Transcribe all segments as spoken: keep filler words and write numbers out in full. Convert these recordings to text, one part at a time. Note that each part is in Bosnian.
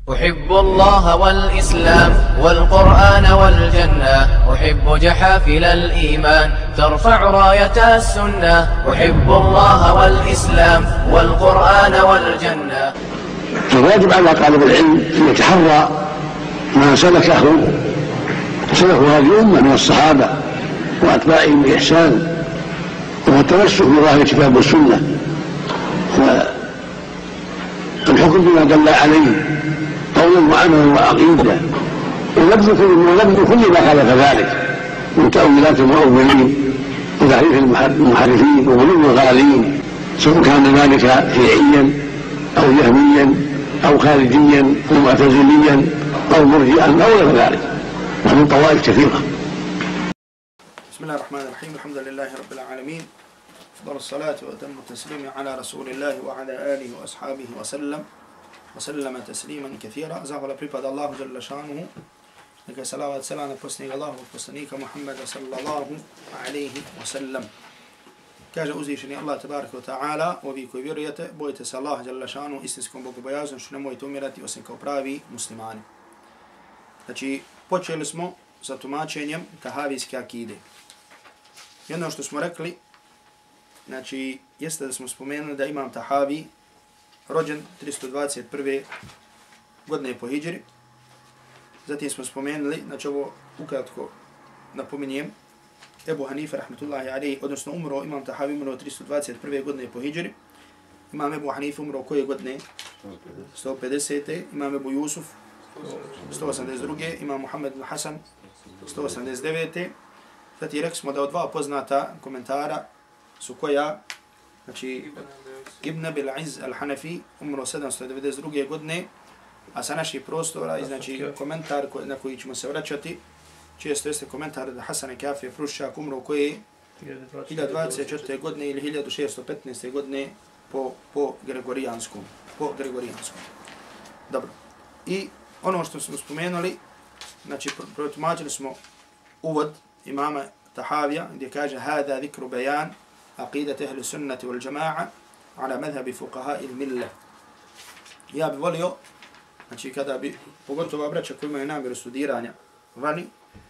أحب الله والإسلام والقرآن والجنة، أحب جحافل الإيمان ترفع راية السنة. أحب الله والإسلام والقرآن والجنة. فالواجب على طالب العلم أن يتحرى ما سلكه سلك هذه الأمة من الصحابة وأتباعهم بإحسان، والتمسك بظاهر الكتاب والسنة، والحكم بما دل عليه قولا وعملا وعقيدة، ونبذ كل ما خالف ذلك من تأويلات المؤولين وتحريف المحرفين وغلو الغالين، سواء كان ذلك شيعيا أو جهميا أو خارجيا أو معتزليا أو مرجئا أو غير ذلك، ومن طوائف كثيرة. بسم الله الرحمن الرحيم. الحمد لله رب العالمين، أفضل الصلاة وأتم التسليم على رسول الله وعلى آله وأصحابه وسلم وسلم تسليما كثيرا. Zahvala pripada Allahu dželle šanuhu, neka salavat selam na posljednjeg Allahovog poslanika Muhammeda sallallahu alejhi ve sellem. Kaže uzvišeni Allah tebareke ve taala: "Ovi koji vjerujete, bojite se Allaha dželle šanuhu istinskom bogobojaznošću, nemojte umirati osim kao pravi muslimani." Znači, počeli smo sa tumačenjem tahavijske akide. Jedno što smo rekli, znači, jeste da smo spomenuli da Imam Tahavi rođen tristo dvadeset prve godine po hidžri. Zatim smo spomenuli, znači ovo ukratko napominjem, Ebu Hanife rahmetullahi alejhi, odnosno umro, Imam Tahavi umro tristo dvadeset prve godine po hidžri. Imam Ebu Hanife umro koje godine? sto pedesete. Imam Ebu Jusuf sto osamdeset druge. Imam Muhammed ibn Hasan sto osamdeset devete. Zatim rekli smo da od dva poznata komentara su koja, znači Ibn Abil Izz al-Hanafi umro sedamsto devedeset druge godine, a sa naših prostora, znači komentar na koji ćemo se vraćati, često jeste komentar da Hasan Kafije Pruščak umro koje hiljadu dvadeset četvrte godine ili hiljadu šesto petnaeste godine po, po Gregorijanskom. Po Gregorijanskom. Dobro. I ono što smo spomenuli, znači protumačili smo uvod imama Tahavija gdje kaže: "Hada zikru bayan aqidat ahli sunnati wal jama'a ala madhhabi fuqaha al-millah." Ja bih volio, znači kada bi, pogotovo braća koji imaju namjeru studiranja vani,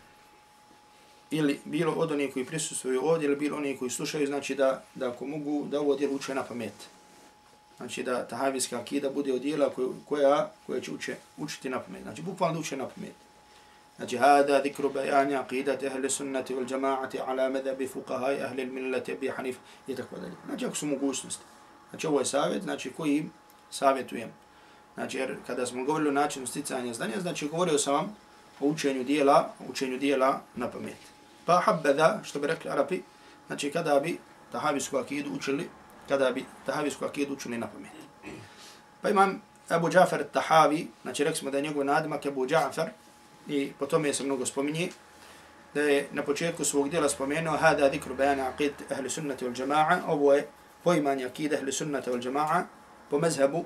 ili bilo od onih koji prisustvuju ovdje, ili bilo onih koji slušaju, znači da, da ako mogu, da ovo djelo uče na pamet. Znači da tahavijska akida bude od djela koja, koja će uče, učiti na pamet. Znači bukvalno uče na pamet. Znači, hada zikru bajani aqidat ahli sunnati wal jama'ati ala madhhabi fuqaha ahli al-millati Abi Hanifa i tako dalje. Znači, ako su mogućnosti. Znači, ovo je savjet, znači koji im savjetujem. Znači, jer kada smo govorili o načinu sticanja znanja, znači govorio sam vam o učenju dijela, o učenju dijela na pamet. Pa habbada, što bi rekli Arapi, znači kada bi tahavijsku akidu učili, kada bi tahavijsku akidu učili na pamet. Pa imam Abu Džafar Tahavi, znači rekli smo da je njegov nadimak Abu Džafar, i po tome se mnogo spominje, da je na početku svog djela spomenuo hada zikru bayan aqidat ahli sunnati wal jama'a, ovo je poimanje akide ahli sunnati wal jama'a po mezhebu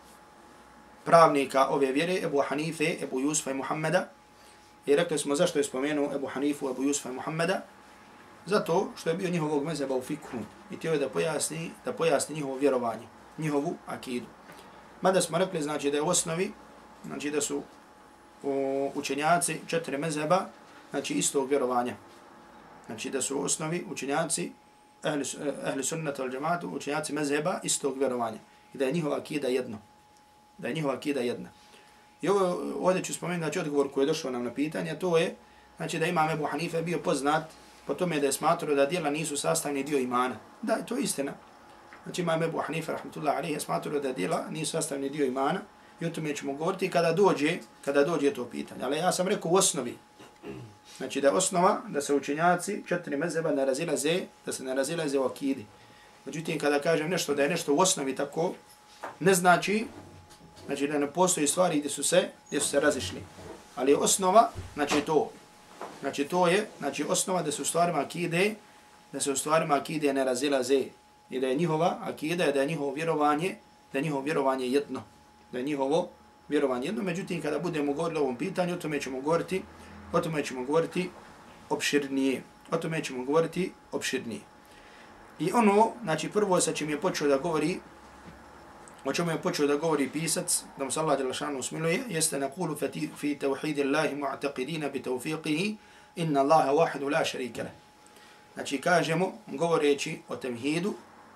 pravnika ove vjere Ebu Hanife, Ebu Jusufa i Muhammeda. I rekli smo zašto je spomenuo Ebu Hanifu, Ebu Jusufa i Muhammeda, zato što je bio njihovog mezheba u fikhu i htio je da pojasni, da pojasni njihovo vjerovanje, njihovu akidu. Mada smo rekli, znači da je u osnovi, znači da su učenjaci četiri mezheba, znači istog vjerovanja. Znači da su u osnovi učenjaci ahli, ahli sunnata wal jama'atu, učenjaci mezheba istog vjerovanja. I da je njihova akida jedno. Da je njihova akida jedna. I ovo ovdje ću spomenuti, znači odgovor koji je došao nam na pitanje, to je, znači da Imam Ebu Hanife bio poznat po tome da je smatrao da djela nisu sastavni dio imana. Da, to je istina. Znači Imam Ebu Hanife rahmetullahi alejhi je smatrao da djela nisu sastavni dio imana. I o tome ćemo govoriti kada dođe, kada dođe to pitanje. Ali ja sam rekao u osnovi. Znači da je osnova da se učenjaci četiri mezheba ne razilaze, da se ne razilaze u akidi. Međutim, kada kažem nešto da je nešto u osnovi tako, ne znači, znači da ne postoji stvari gdje su se, gdje su se razišli. Ali je osnova, znači to. Znači to je, znači osnova da se u stvarima akide, da se u stvarima akide ne razilaze. I da je njihova akida, da je njihovo vjerovanje, da je njihovo vjerovanje jedno. Da je njihovo vjerovanje jedno. Međutim, kada budemo govorili o ovom pitanju, o tome ćemo govoriti, o tome ćemo govoriti opširnije. O tome ćemo govoriti opširnije. I ono, znači prvo sa čim je počeo da govori o čemu je počeo da govori pisac, da mu se Allah dželešanu smiluje, jeste naqulu fi tawhid Allahi mu'taqidina bi tawfiqihi inna Allaha wahidu la sharika lah. Znači kažemo, govoreći o tevhidu,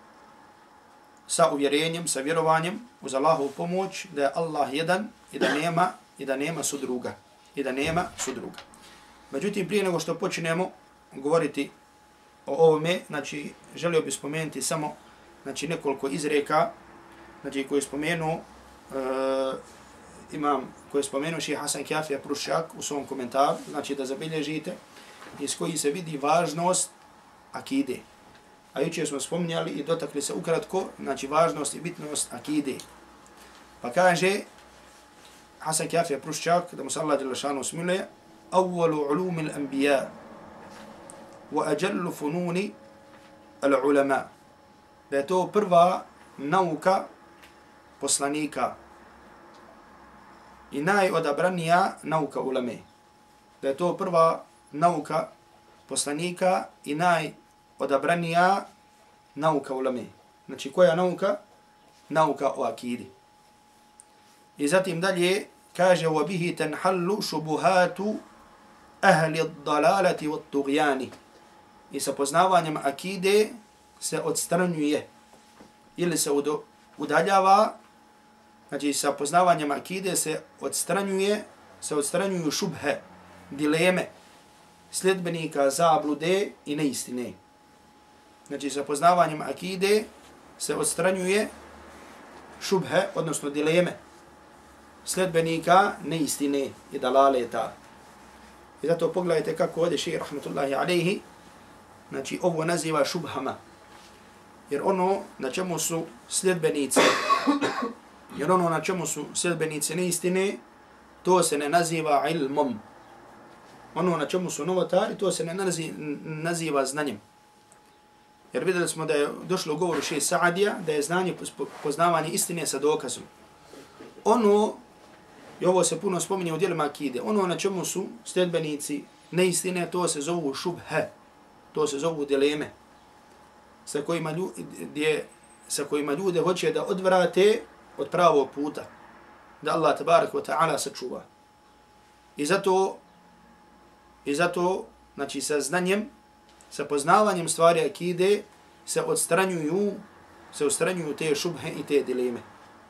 sa uvjerenjem, sa vjerovanjem, uz Allahovu pomoć, da je Allah jedan i da nema, i da nema sudruga. I da nema sudruga. Međutim, prije nego što počnemo govoriti o ovome, znači, želio bih spomenuti samo znači, nekoliko izreka, znači, koji je spomenuo, uh, imam, koji je spomenuo ših Hasan Kjafija Prušak u svom komentaru, znači da zabilježite, iz koji se vidi važnost akide. A jučer smo spominjali i dotakli se ukratko, znači važnost i bitnost akide. Pa kaže Hasan Kjafija Pruščak, da mu se Allah dželešanu smiluje, awwalu ulumi al-anbiya wa ajallu fununi al-ulama. Da je to prva nauka poslanika i najodabranija nauka ulame. Da je to prva nauka poslanika i najodabranija nauka ulame. Znači koja nauka? Nauka o akidi. I zatim dalje kaže وَبِهِ تَنْحَلُّ شُبُهَاتُ أَهْلِ الضَّلَالَةِ وَالطُّغْيَانِ. I sa poznavanjem akide se odstranjuje ili se udaljava, znači sa poznavanjem akide se odstranjuje, se odstranjuju šubhe, dileme, sljedbenika zablude i neistine. Znači sa poznavanjem akide se odstranjuje šubhe, odnosno dileme, sljedbenika neistine i dalaleta. I zato pogledajte kako ovdje šejh rahmetullahi alejhi, znači ovo naziva šubhama. Jer ono na čemu su sljedbenici, jer ono na čemu su sljedbenici neistine, to se ne naziva ilmom. Ono na čemu su novotari, to se ne naziva, naziva znanjem. Jer vidjeli smo da je došlo u govoru šejh Sa'adija, da je znanje poznavanje istine sa dokazom. Ono, i ovo se puno spominje u dijelima akide, ono na čemu su sljedbenici neistine, to se zovu šubhe, to se zovu dileme, sa kojima, ljude, sa kojima ljude hoće da odvrate od pravog puta, da Allah tabarak wa ta'ala sačuva. I zato, i zato, znači sa znanjem, sa poznavanjem stvari akide, se odstranjuju, se odstranjuju te šubhe i te dileme.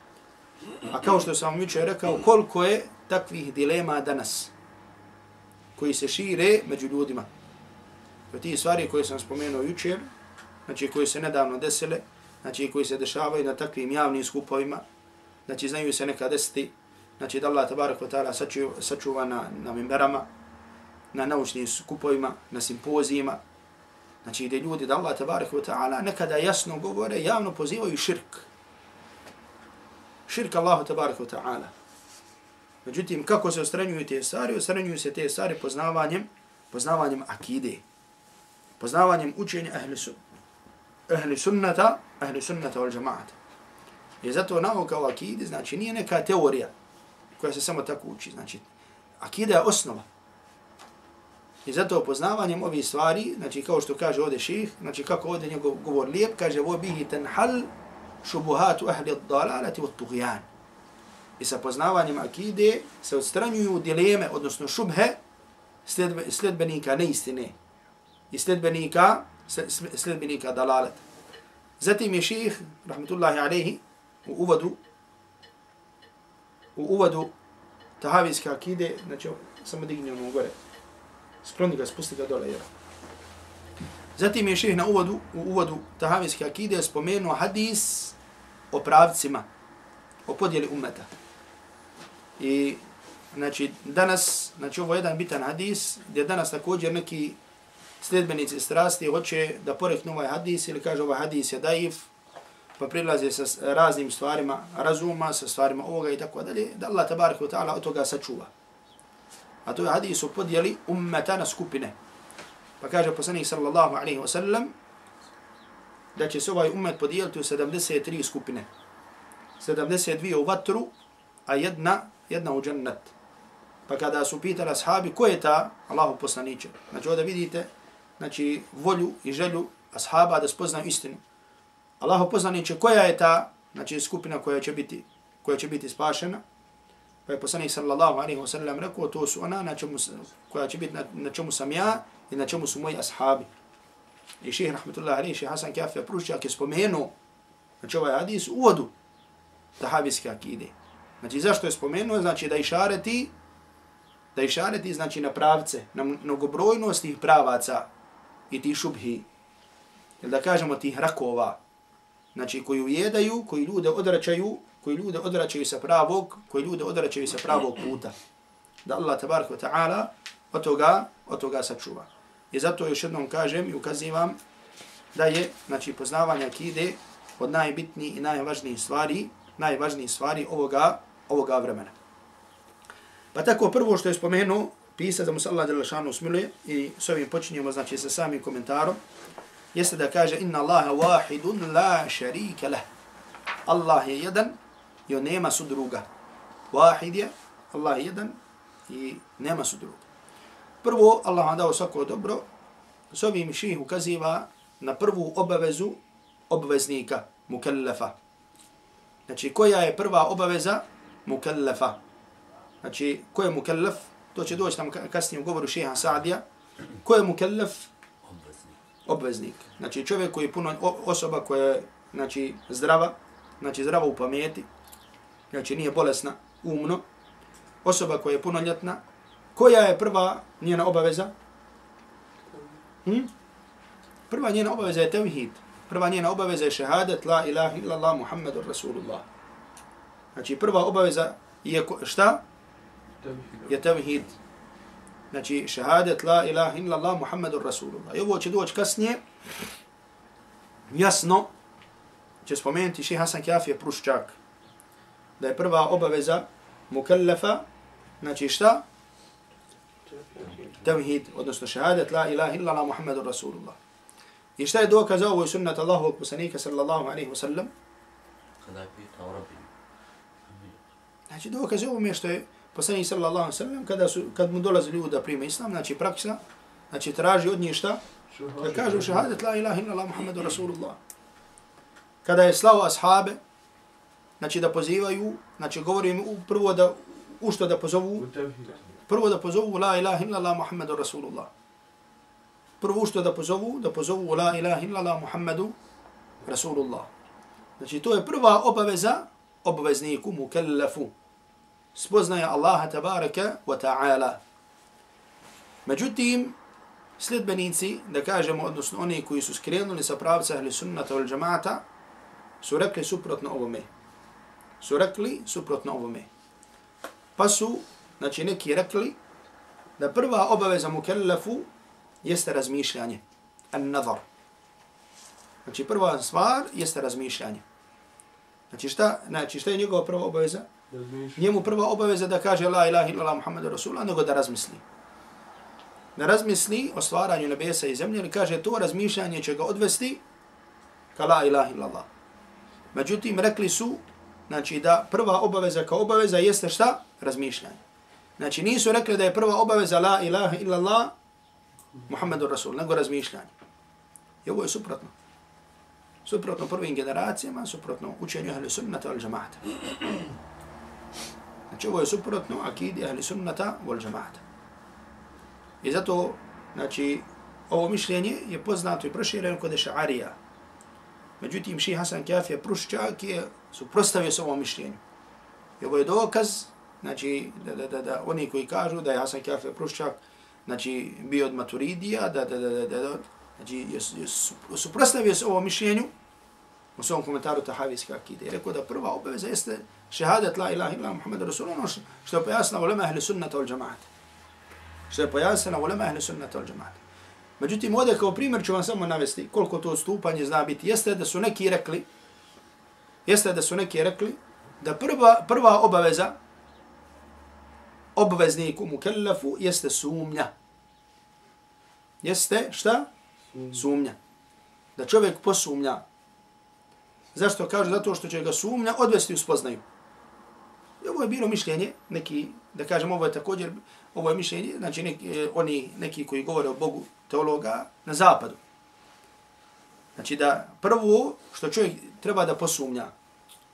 A kao što sam vam jučer rekao, koliko je takvih dilema danas, koji se šire među ljudima. Ti stvari koje sam spomenuo jučer, znači koji se nedavno desile, znači koji se dešavaju na takvim javnim skupovima, znači znaju se neka desiti, znači da Allah tabarak wa ta'ala sačuva, sačuva na, na mimberama, na naučnim skupovima, na simpozijima, znači gdje ljudi da Allah tabarak wa ta'ala nekada jasno govore, javno pozivaju širk. Širk Allahu tabarak wa ta'ala. Međutim, kako se ostranjuju te stvari? Ostranjuju se te stvari poznavanjem, poznavanjem akide, poznavanjem učenja ahli, sun, ahli sunnata, ahli sunnata wal džamaata. I zato nauka o akidi, znači nije neka teorija koja se samo tako uči. Znači, akida je osnova. I zato poznavanjem ovih stvari, znači kao što kaže ovdje šejh, znači kako ovdje njegov govor lijep, kaže وَبِهِ تَنْحَلْ šubuhatu ahli dalalati wat tughyan. I sa poznavanjem akide se odstranjuju dileme, odnosno šubhe sljedbenika neistine i sljedbenika, sljedbenika dalalata. Zatim je šejh, rahmetullahi alejhi, u uvodu, u uvodu tahavijske akide, znači samo digni ono gore, skloni ga, spusti ga dole. Jer. Zatim je šejh na uvodu, u uvodu tahavijske akide spomenuo hadis o pravcima, o podjeli ummeta. I znači danas, znači ovo je jedan bitan hadis, gdje danas također neki sljedbenici strasti hoće da poreknu ovaj hadis ili kaže ovaj hadis je daif, pa prilaze sa raznim stvarima razuma, sa stvarima ovoga i tako dalje, da Allah tabarak wa ta'ala od toga sačuva. A to je hadis o podjeli ummeta na skupine. Pa kaže poslanik sallallahu alaihi wa sallam da će se ovaj ummet podijeliti u sedamdeset tri skupine. sedamdeset dvije u vatru, a jedna, jedna u džennet. Pa kada su pitali ashabi ko je ta Allahu poslaniče, znači ovdje vidite znači volju i želju ashaba da spoznaju istinu. Allahu poslaniče koja je ta znači skupina koja će biti, koja će biti spašena. Pa je poslanik sallallahu alejhi ve sellem rekao, to su ona na čemu, koja će biti na, na čemu sam ja i na čemu su moji ashabi. I šejh rahmetullahi alejhi, šejh Hasan Kafija Pruščak je spomenuo, znači ovaj hadis u uvodu tahavijske akide. Znači zašto je spomenuo? Znači da išareti, da išareti znači na pravce, na mnogobrojnost tih pravaca i tih šubhi, ili da kažemo tih rakova, znači koji ujedaju, koji ljude odračaju, koji ljude odračaju sa pravog, koji ljude odračaju sa pravog puta. Da Allah tabaraka wa ta'ala od toga, od toga sačuva. I zato još jednom kažem i ukazivam da je, znači, poznavanje akide od najbitnijih i najvažnijih stvari, najvažnijih stvari ovoga, ovoga vremena. Pa tako prvo što je spomenuo, pisac da mu se Allah dželle šanu smiluje, i s ovim počinjemo, znači, sa samim komentarom, jeste da kaže inna Allaha wahidun la sharika lah. Allah je jedan i on nema sudruga. Wahid je, Allah je jedan i nema sudruga. Prvo, Allah vam dao svako dobro, s ovim ših ukaziva na prvu obavezu obveznika, mukallafa. Znači, koja je prva obaveza mukallafa? Znači, ko je mukallaf? To će doći nam kasnije u govoru šeha Sa'dija. Ko je mukallaf? Obveznik. Obveznik. Znači, čovjek koji je puno, osoba koja je, znači, zdrava, znači zdrava u pameti, znači nije bolesna, umno, osoba koja je punoljetna. Koja je prva njena obaveza? Hm? Prva njena obaveza je tevhid. Prva njena obaveza je šehadet la ilaha illallah Muhammadur Rasulullah. Znači prva obaveza je šta? Je tevhid. Znači šehadet la ilaha illallah Muhammadur Rasulullah. I ovo će doći kasnije, jasno, će spomenuti šejh Hasan Kafija Pruščak, da je prva obaveza mukallafa, znači šta? Tevhid, odnosno šehadet la ilaha illallah Muhammadur Rasulullah. I šta je dokaz ovo je sunnat Allahovog poslanika sallallahu alejhi ve sellem? Kada je pitao Rabbi. Znači dokaz ovo je što je poslanik sallallahu alejhi ve sellem kada su kad mu dolazi ljudi da prime islam, znači praksa, znači traži od njih šta? Da kažu šehadet la ilaha illallah Muhammadur Rasulullah. Kada je slao ashabe, znači da pozivaju, znači govorim prvo da u što da pozovu, prvo da pozovu la ilaha illallah Muhammadur Rasulullah. Prvo što da pozovu, da pozovu la ilaha illallah Muhammadu Rasulullah. Znači to je prva obaveza obvezniku, mukallafu. Spoznaje Allaha tabaraka wa ta'ala. Međutim, sljedbenici, da kažemo, odnosno oni koji su skrenuli sa pravca ahli sunnata wal džamaata, su rekli suprotno ovome. Su rekli suprotno ovome. Pa su, znači neki rekli, da prva obaveza mukallafu jeste razmišljanje. An-nazar. Znači prva stvar jeste razmišljanje. Znači šta, znači šta je njegova prva obaveza? Njemu prva obaveza da kaže la ilaha illallah Muhammadur Rasulullah, nego da razmisli. Da razmisli o stvaranju nebesa i zemlje, ili kaže to razmišljanje će ga odvesti ka la ilaha illallah. Međutim, rekli su, znači da prva obaveza kao obaveza jeste šta? Razmišljanje. Znači nisu rekli da je prva obaveza la ilaha illallah Muhammadur Rasul, nego razmišljanje. I ovo je suprotno. Suprotno prvim generacijama, suprotno učenju ahli sunnata wal džamaata. Znači ovo je suprotno akidi ahli sunnata wal džamaata. I zato, znači, ovo mišljenje je poznato i prošireno kod Eš'arija. Međutim, šejh Hasan Kafija Pruščak je suprotstavio se ovom mišljenju. I ovo je dokaz, znači, da, da, da, da oni koji kažu da je Hasan Kafija Pruščak, znači, bio od Maturidija, da, da, da, da, da, da znači, je, je suprotstavio se ovom mišljenju u svom komentaru tahavijske akide. I rekao da prva obaveza jeste šehadet la ilaha illallah Muhammadur Rasulullah, što je pojasnila ulema ahli sunnata wal džamaata. Što je pojasnila ulema ahli sunnata wal džamaata. Međutim, ovdje kao primjer ću vam samo navesti koliko to stupanje zna biti. Jeste da su neki rekli, jeste da su neki rekli da prva, prva obaveza obvezniku mukallafu jeste sumnja. Jeste šta? Sumnja. Da čovjek posumnja. Zašto kažu? Zato što će ga sumnja odvesti u spoznaju. I ovo je bilo mišljenje, neki, da kažem, ovo je također, ovo je mišljenje, znači neki, oni, neki koji govore o Bogu, teologa, na zapadu. Znači da prvo što čovjek treba da posumnja,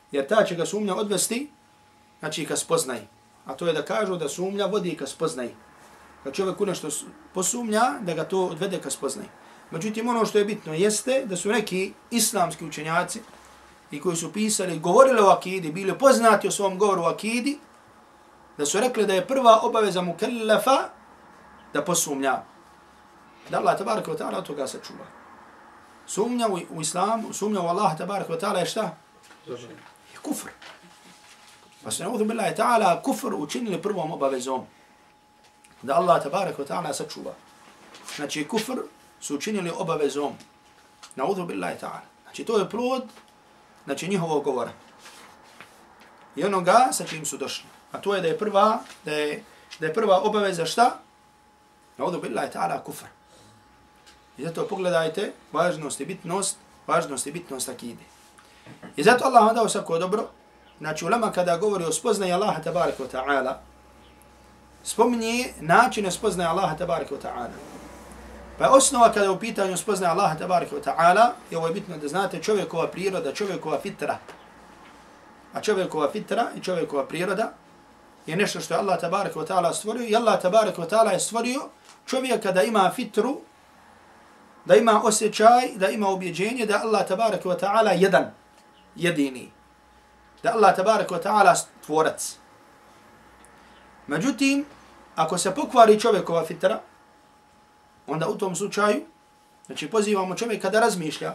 jer ta će ga sumnja odvesti, znači ka spoznaji. A to je da kažu da sumnja vodi ka spoznaji. Kad čovjek u nešto posumnja, da ga to odvede ka spoznaji. Međutim, ono što je bitno jeste da su neki islamski učenjaci i koji su pisali, govorili o akidi, bili poznati o svom govoru o akidi, da su rekli da je prva obaveza mukellafa da posumnja. Da Allah tabaraka wa ta'ala od toga sačuva. Sumnja u, u islamu, sumnja u Allah tabaraka wa ta'ala je šta? Je kufr. Pa se naudhu billahi ta'ala kufr učinili prvom obavezom. Da Allah tabaraka wa ta'ala sačuva. Znači kufr su učinili obavezom. Naudhu billahi ta'ala. Znači to je plod, znači njihovog govora. I onoga sa čim su došli. A to je da je prva, da je, da je prva obaveza šta? Naudhu billahi ta'ala kufr. I zato pogledajte važnost i bitnost, važnost i bitnost akide. I zato Allah vam dao svako dobro. Znači ulema kada govori o spoznaji Allaha tabaraka wa ta'ala, spominje načine spoznaje Allaha tabaraka wa ta'ala. Pa je osnova kada je u pitanju spoznaje Allaha tabaraka wa ta'ala, i ovo je bitno da znate, čovjekova priroda, čovjekova fitra. A čovjekova fitra i čovjekova priroda je nešto što je Allah tabaraka wa ta'ala stvorio. I Allah tabaraka wa ta'ala je stvorio čovjeka da ima fitru, da ima osjećaj, da ima ubjeđenje da Allah tabaraka wa ta'ala jedan, jedini. Da Allah tabaraka wa ta'ala tvorac. Međutim, ako se pokvari čovjekova fitra, onda u tom slučaju, znači pozivamo čovjeka da razmišlja.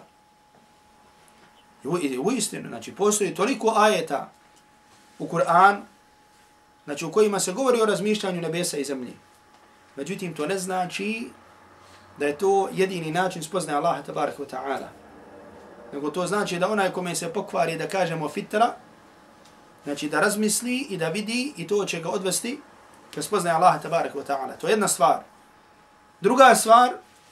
I u istinu, znači postoji toliko ajeta u Kur'an, znači u kojima se govori o razmišljanju nebesa i zemlje. Međutim, to ne znači da je to jedini način spoznaje Allaha tabaraka wa ta'ala. Nego to znači da onaj kome se pokvari, da kažemo fitra, znači da razmisli i da vidi i to će ga odvesti da spoznaje Allaha tabaraka wa ta'ala. To je jedna stvar. Druga stvar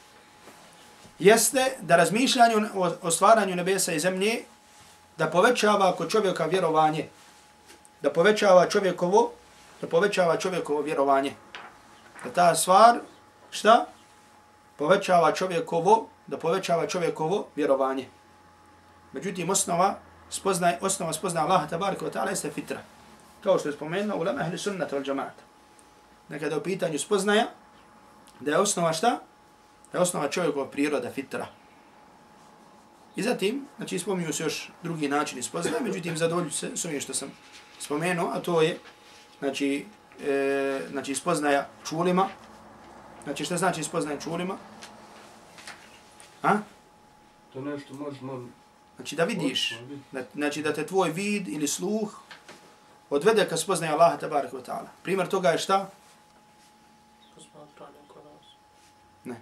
jeste da razmišljanju o, o stvaranju nebesa i zemlje da povećava kod čovjeka vjerovanje. Da povećava čovjekovo, da povećava čovjekovo vjerovanje. Da ta stvar, šta? Povećava čovjekovo, da povećava čovjekovo vjerovanje. Međutim, osnova spoznaje, osnova spoznaje Allaha tabaraka wa ta'ala jeste fitra. Kao što je spomenuo ulema ahli sunnata wal džamaata. Nekada u pitanju spoznaja, da je osnova šta? Da je osnova čovjekova priroda, fitra. I zatim, znači spominju se još drugi načini spoznaje, međutim zadovolju se s ovim što sam spomenuo, a to je, znači, e, znači spoznaja čulima. Znači šta znači spoznaja čulima? A? To nešto možemo... Znači da vidiš, da, znači da te tvoj vid ili sluh odvede ka spoznaje Allaha tabaraka wa ta'ala. Primjer toga je šta? Ne.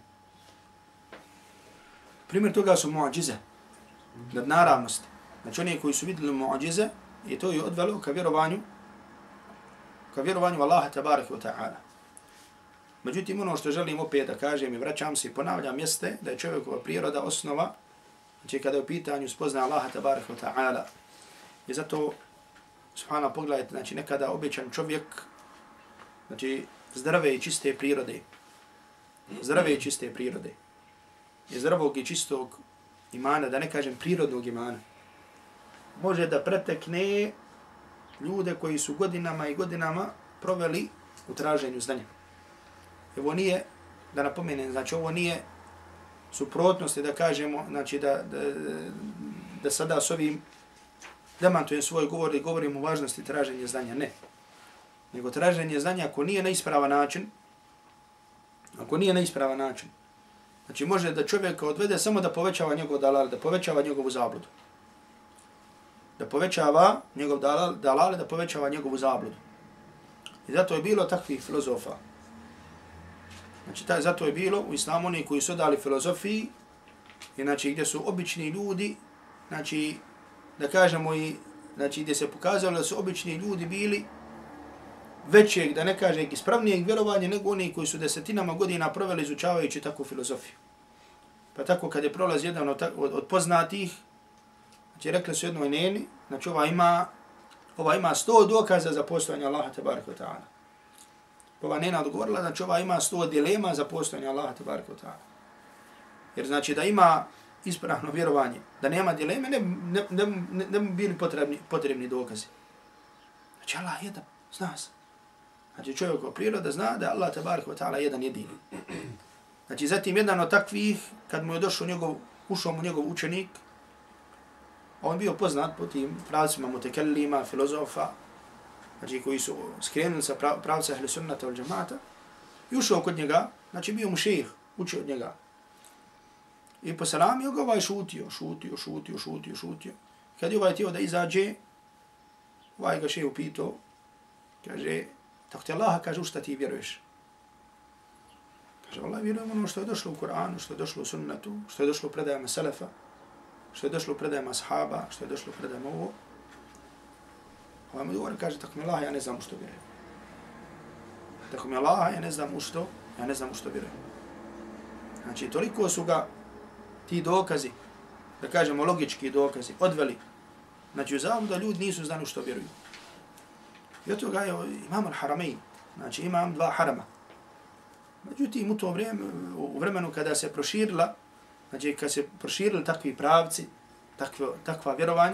Primjer toga su muadžize, nadnaravnosti. Znači oni koji su vidjeli muadžize i to je odvelo ka vjerovanju, ka vjerovanju Allaha tabaraka wa ta'ala. Međutim, ono što želim opet da kažem i vraćam se i ponavljam jeste da je čovjekova priroda osnova, znači kada je u pitanju spoznaje Allaha tabaraka wa ta'ala. I zato, subhana, pogledajte, znači nekada običan čovjek, znači zdrave i čiste prirode, zdrave i čiste prirode, i zdravog i čistog imana, da ne kažem prirodnog imana, može da pretekne ljude koji su godinama i godinama proveli u traženju znanja. Ovo nije, da napomenem, znači ovo nije suprotnosti da kažemo, znači da, da, da sada s ovim demantujem svoj govor i govorim o važnosti traženja znanja. Ne. Nego traženje znanja ako nije na ispravan način, ako nije na ispravan način, znači može da čovjeka odvede samo da povećava njegov dalal, da povećava njegovu zabludu. Da povećava njegov dalal, dalal, da povećava njegovu zabludu. I zato je bilo takvih filozofa. Znači, taj, zato je bilo u islamu oni koji su dali filozofiji, i znači gdje su obični ljudi, znači, da kažemo i, znači gdje se pokazalo da su obični ljudi bili većeg, da ne kaže ispravnijeg vjerovanja nego oni koji su desetinama godina proveli izučavajući takvu filozofiju. Pa tako kad je prolaz jedan od, od, od poznatih, znači rekli su jednoj neni, znači ova ima, ova ima sto dokaza za postojanje Allaha tabaraka wa ta'ala. Ova nena odgovorila, znači ova ima sto dilema za postojanje Allaha tabaraka wa ta'ala. Jer znači da ima ispravno vjerovanje, da nema dileme, ne, ne, ne, ne, ne bi bili potrebni, potrebni dokazi. Znači Allah jedan, zna se. Znači čovjekova priroda zna da Allah tabarak wa ta'ala jedan jedini. Znači zatim jedan od takvih, kad mu je došao njegov, ušao mu njegov učenik, on bio poznat po tim pravcima mutekellima, filozofa, znači koji su skrenuli sa pravca ahli sunnata wal džemata, i ušao kod njega, znači bio mu šejh, učio od njega. I poselamio ga, ovaj šutio, šutio, šutio, šutio, šutio. Kad je ovaj tijelo da izađe, ovaj ga šejh upitao, kaže, tako ti Allah kaže, u šta ti vjeruješ? Kaže, Allah vjerujem ono što je došlo u Kur'anu, što je došlo u sunnetu, što je došlo u predajama selefa, što je došlo u predajama ashaba, što je došlo u predajama ovo. Ovaj mu govori, kaže, tako mi Allah, ja ne znam u što vjerujem. Tako mi Allah, ja ne znam u što, ja ne znam u što vjerujem. Znači, toliko su ga ti dokazi, da kažemo logički dokazi, odveli. Znači, u zavom da ljudi nisu znali u što vjeruju. I od toga je imam al-Haramein, znači imam dva harama. Međutim, u to vrijeme, u vremenu kada se proširila, znači kada se proširili takvi pravci, takva, takva vjerovanja,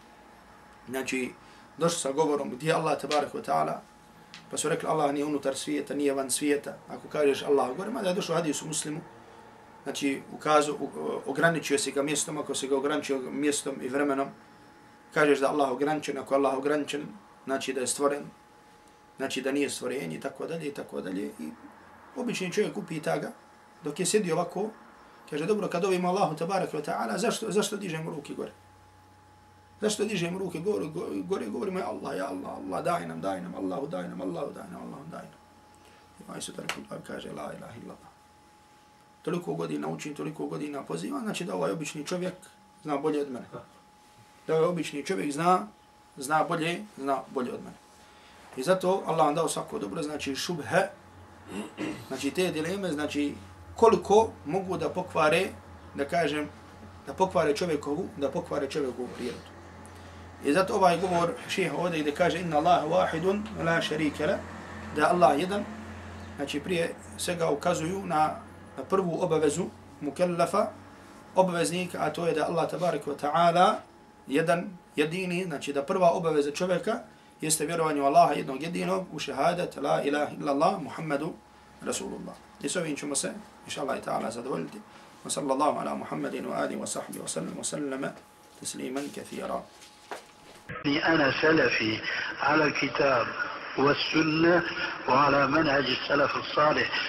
znači došli sa govorom gdje je Allah tabarak wa ta'ala, pa su rekli Allah nije unutar svijeta, nije van svijeta. Ako kažeš Allah gore, mada je došlo hadis u Muslimu, znači ukazu, ograničio se ga mjestom, ako se ga ograničio mjestom i vremenom, kažeš da Allah ograničen, ako Allah ograničen, znači da je stvoren, znači da nije stvorenje i tako dalje i tako dalje. I obični čovjek upita ga, dok je sjedio ovako, kaže, dobro, kad ovimo Allahu tabarak wa ta'ala, zašto, zašto dižemo ruke gore? Zašto dižemo ruke gore, gore, gore govorimo, ja Allah, ja Allah, Allah, daj nam, daj nam, Allahu, daj nam, Allahu, daj nam, Allahu, daj nam. I ovaj sutra kaže, la ilaha illallah. Toliko godina učim, toliko godina pozivam, znači da ovaj obični čovjek zna bolje od mene. Da ovaj obični čovjek zna, zna bolje, zna bolje od mene. I zato Allah vam dao svako dobro, znači šubhe, znači te dileme, znači koliko mogu da pokvare, da kažem, da pokvare čovjekovu, da pokvare čovjekovu prirodu. I zato ovaj govor šeha ovdje ide kaže inna Allaha wahidun la sharika la, da Allah jedan, znači prije svega ukazuju na, na prvu obavezu mukellafa, obveznika, a to je da Allah tabarak wa ta'ala jedan, jedini, znači da prva obaveza čovjeka jeste vjerovanje u Allaha jednog jedinog, u šehadat la ilaha illallah Muhammadu Rasulullah. I s ovim ćemo se, inša Allah i ta'ala, zadovoljiti. Wa sallallahu ala Muhammedin wa alihi wa sahbihi wa sallam wa sallama tasliman kathira. أنا سلفي على الكتاب والسنة وعلى منهج السلف الصالح